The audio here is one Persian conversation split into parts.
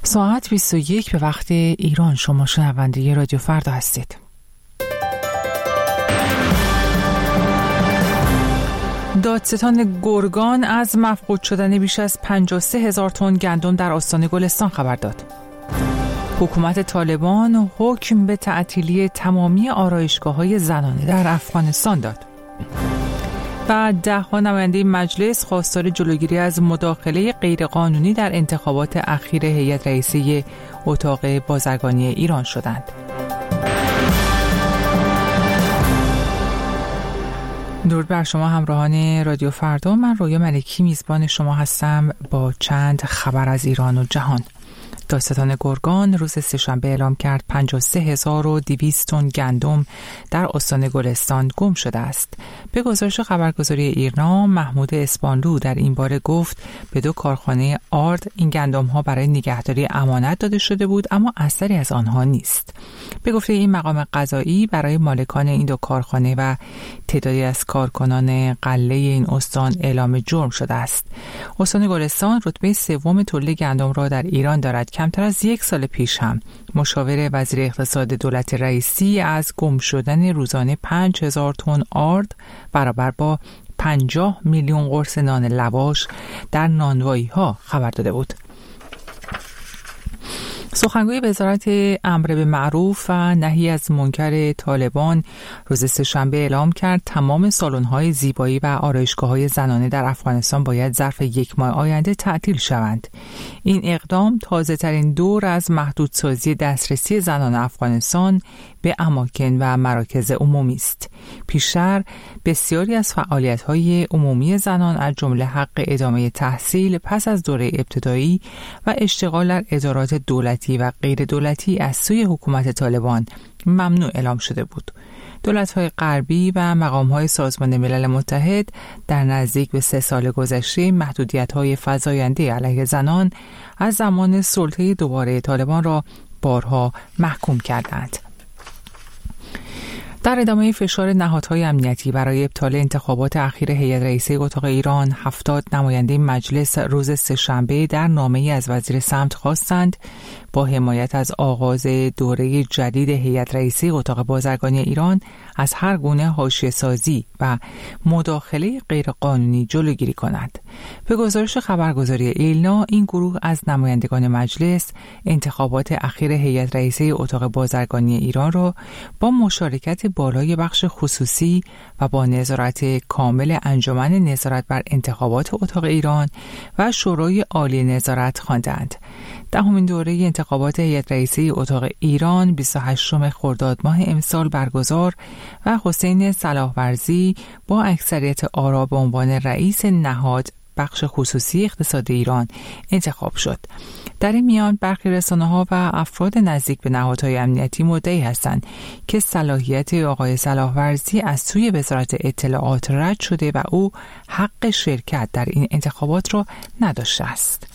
ساعت 21 به وقت ایران. شما شنونده رادیو فردا هستید. دادستان گرگان از مفقود شدن بیش از 53,000 تن گندم در استان گلستان خبر داد. حکومت طالبان حکم به تعطیلی تمامی آرایشگاه‌های زنانه در افغانستان داد. و 10 نماینده مجلس خواستار جلوگیری از مداخله غیرقانونی در انتخابات اخیر هیئت رئیسه اتاق بازرگانی ایران شدند. درود بر شما همراهان رادیو فردا. من رویا ملکی میزبان شما هستم با چند خبر از ایران و جهان. دادستان گرگان روز سه‌شنبه اعلام کرد 53,200 تن گندم در استان گلستان گم شده است. به گزارش خبرگزاری ایرنا، محمود اسپانلو در این باره گفت به 2 کارخانه آرد این گندم ها برای نگهداری امانت داده شده بود، اما اثری از آنها نیست. به گفته این مقام قضایی، برای مالکان این 2 کارخانه و تعدادی از کارکنان غله این استان اعلام جرم شده است. استان گلستان رتبه 3 تولید گندم را در ایران دارد. کمتر از 1 سال پیش هم مشاور وزیر اقتصاد دولت رئیسی از گم شدن روزانه 5,000 تن آرد برابر با 50 میلیون قرص نان لواش در نانوایی ها خبر داده بود. سخنگوی وزارت امر به معروف و نهی از منکر طالبان روز سه‌شنبه اعلام کرد تمام سالن‌های زیبایی و آرایشگاه‌های زنانه در افغانستان باید ظرف 1 ماه آینده تعطیل شوند. این اقدام تازه‌ترین دور از محدودسازی دسترسی زنان افغانستان به اماکن و مراکز عمومی است. پیشتر بسیاری از فعالیت‌های عمومی زنان از جمله حق ادامه تحصیل پس از دوره ابتدایی و اشتغال در ادارات دولتی و غیر دولتی از سوی حکومت طالبان ممنوع اعلام شده بود. دولت‌های غربی و مقام‌های سازمان ملل متحد در نزدیک به 3 سال گذشته محدودیت‌های فزاینده علیه زنان از زمان سلطه دوباره طالبان را بارها محکوم کردند. در ادامه فشار نهادهای امنیتی برای ابطال انتخابات اخیر هیئت رئیسه اتاق ایران، 70 نماینده مجلس روز سه‌شنبه در نامه‌ای از وزیر سمت خواستند با حمایت از آغاز دوره جدید هیئت رئیسه اتاق بازرگانی ایران از هر گونه حاشیه‌سازی و مداخله غیرقانونی جلوگیری کند. به گزارش خبرگزاری ایلنا، این گروه از نمایندگان مجلس انتخابات اخیر هیئت رئیسه اتاق بازرگانی ایران را با مشارکت بالای بخش خصوصی و با نظارت کامل انجمن نظارت بر انتخابات اتاق ایران و شورای عالی نظارت خواندند. 10مین دوره انتخابات هیئت رئیسه اتاق ایران 28 خرداد ماه امسال برگزار و حسین صلاحورزی با اکثریت آرا به عنوان رئیس نهاد بخش خصوصی اقتصاد ایران انتخاب شد. در این میان برخی رسانه‌ها و افراد نزدیک به نهادهای امنیتی مدعی هستند که صلاحیت آقای صلاحورزی از سوی وزارت اطلاعات رد شده و او حق شرکت در این انتخابات را نداشته است.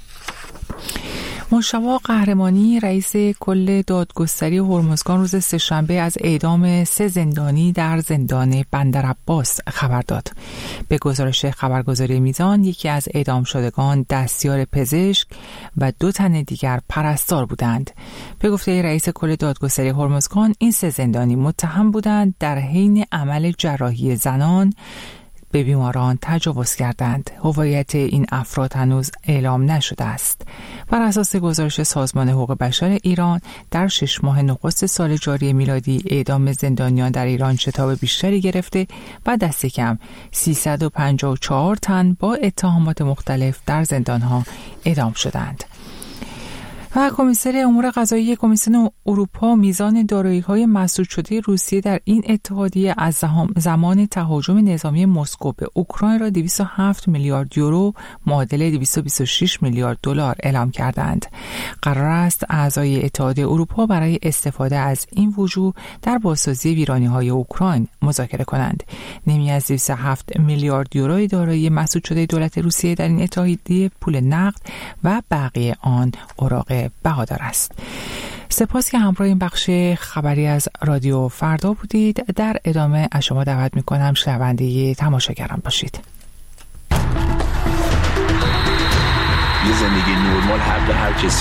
مشتبه قهرمانی رئیس کل دادگستری هرمزگان روز سه‌شنبه از اعدام 3 زندانی در زندان بندرعباس خبر داد. به گزارش خبرگزاری میزان، یکی از اعدام شدگان دستیار پزشک و 2 تن دیگر پرستار بودند. به گفته رئیس کل دادگستری هرمزگان، این 3 زندانی متهم بودند در حین عمل جراحی زنان به بیماران تجاوز کردند. هویت این افراد هنوز اعلام نشده است. بر اساس گزارش سازمان حقوق بشر ایران، در 6 ماه نخست سال جاری میلادی اعدام زندانیان در ایران شتاب بیشتری گرفته و دست کم 354 تن با اتهامات مختلف در زندانها اعدام شدند. و کمیسر امور قضایی کمیسیون اروپا میزان دارایی‌های مسدود شده روسیه در این اتحادیه از زمان تهاجم نظامی مسکو به اوکراین را 207 میلیارد یورو معادل 226 میلیارد دلار اعلام کردند. قرار است اعضای اتحادیه اروپا برای استفاده از این وجوه در بازسازی ویرانی‌های اوکراین مذاکره کنند. نیمی از 207 میلیارد یورو دارایی مسدود شده دولت روسیه در این اتحادیه پول نقد و بقیه آن اوراق بهادار است. سپاس که همراه این بخش خبری از رادیو فردا بودید. در ادامه از شما دعوت می‌کنم شنونده تماشاگران باشید. یه زندگی نرمال حق هر کسی